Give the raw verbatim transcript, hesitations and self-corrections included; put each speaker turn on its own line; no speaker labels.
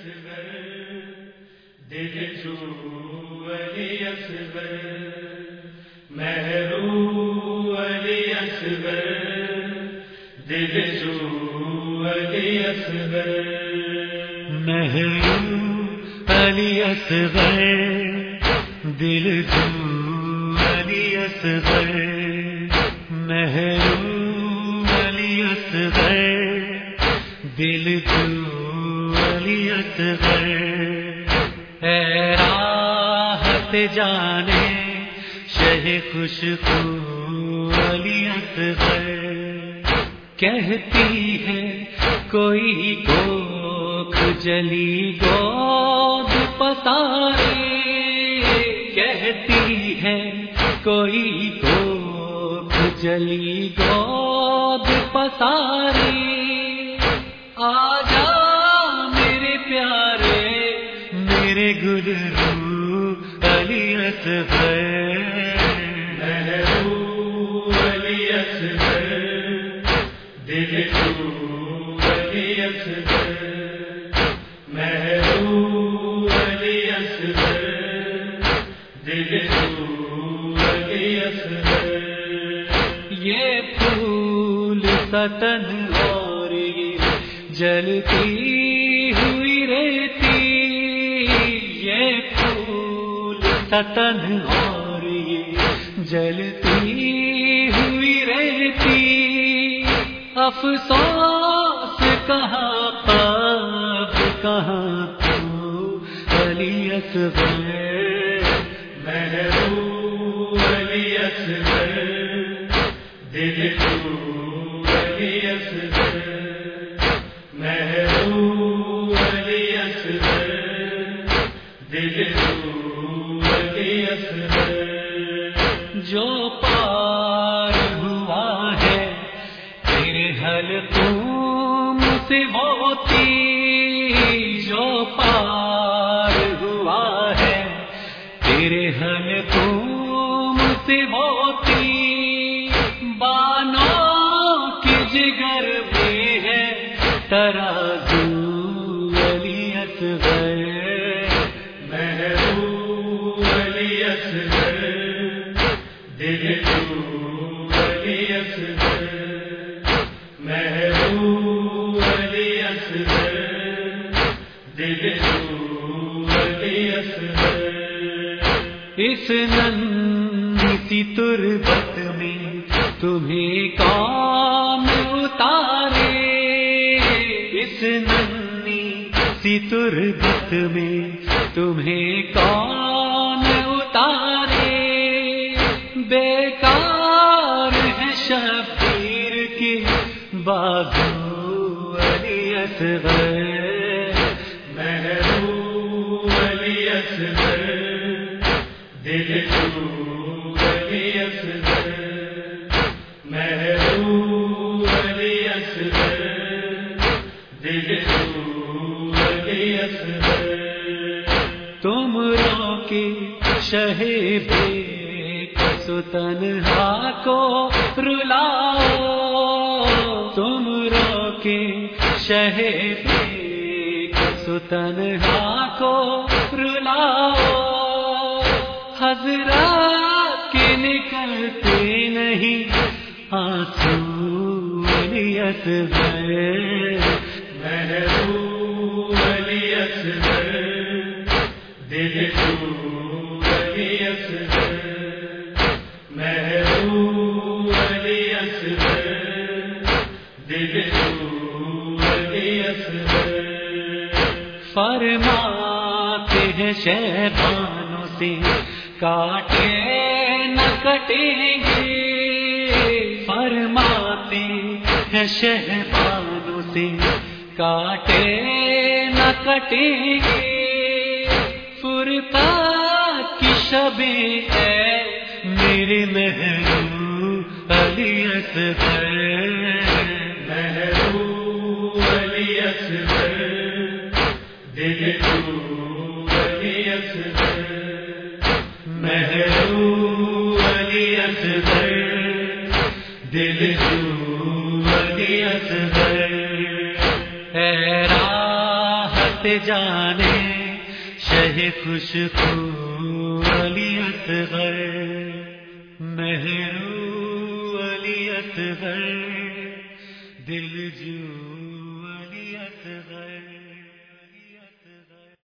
اصغر دل جو علی اصغر محرو علی اصغر دل جو علی اصغر
محرو علی اصغر دل جو علی اصغر محرو علی اصغر دل جو علی اصغر اے راحت جانے شہ خوشبو علی اصغر کہتی ہے کوئی کوکھ جلی گود پسارے کہتی ہے کوئی کوکھ جلی گود پسارے آجا میرے پیارے میرے گلرو علی اصغر
محرو علی اصغر دل جو علی اصغر محرو علی اصغر دل جو علی اصغر
یہ پھول ستن اور یہ جلتی ہوئی رہتی یہ پھول ستن اور یہ جلتی ہوئی رہتی افسوس کہاں قاب کہاں تو علی اصغر
محرو علی اصغر دل جو علی اصغر محرو علی اصغر دل جو علی اصغر
جو پار ہوا ہے تیرے حلقوم سے موتی جو پار ہوا ہے تیرے حلقوم سے موتی بانوں کی جگر میں ہے ترازو علی اصغر
محرو علی اصغر دل جو علی اصغر محرو علی اصغر دل جو علی اصغر
اس ننھی سی تربت میں تمہیں کون اتارے اس ننھی سی تربت میں تمہیں کون اتارے بیکار ہے شبیر کی بازو علی اصغر
محرو علی اصغر دل جو علی اصغر محرو علی اصغر دل جو علی اصغر
تم رو کے شہ بے کس تنہا کو رلاؤ تم رو کے شہ بے کس تنہا کو رلاؤ حضرات کے نکلتے نہیں آنسو علی اصغر
محرو علی اصغر دل جو علی اصغر محرو علی اصغر دل جو علی اصغر
فرماتے ہیں شیطانوں سے کاٹے نہ کٹیں گے فرماتے ہیں شیطانوں سے کاٹے نہ کٹیں گے فرقات کی شبیں ہے میرے محرو علی اصغر
محرو علی اصغر دل جو علی اصغر محرو علی اصغر دل جو علی اصغر
اے راحت سے جانے شہ خوشبو علی اصغر، مہرو علی اصغر، دل جو علی اصغر۔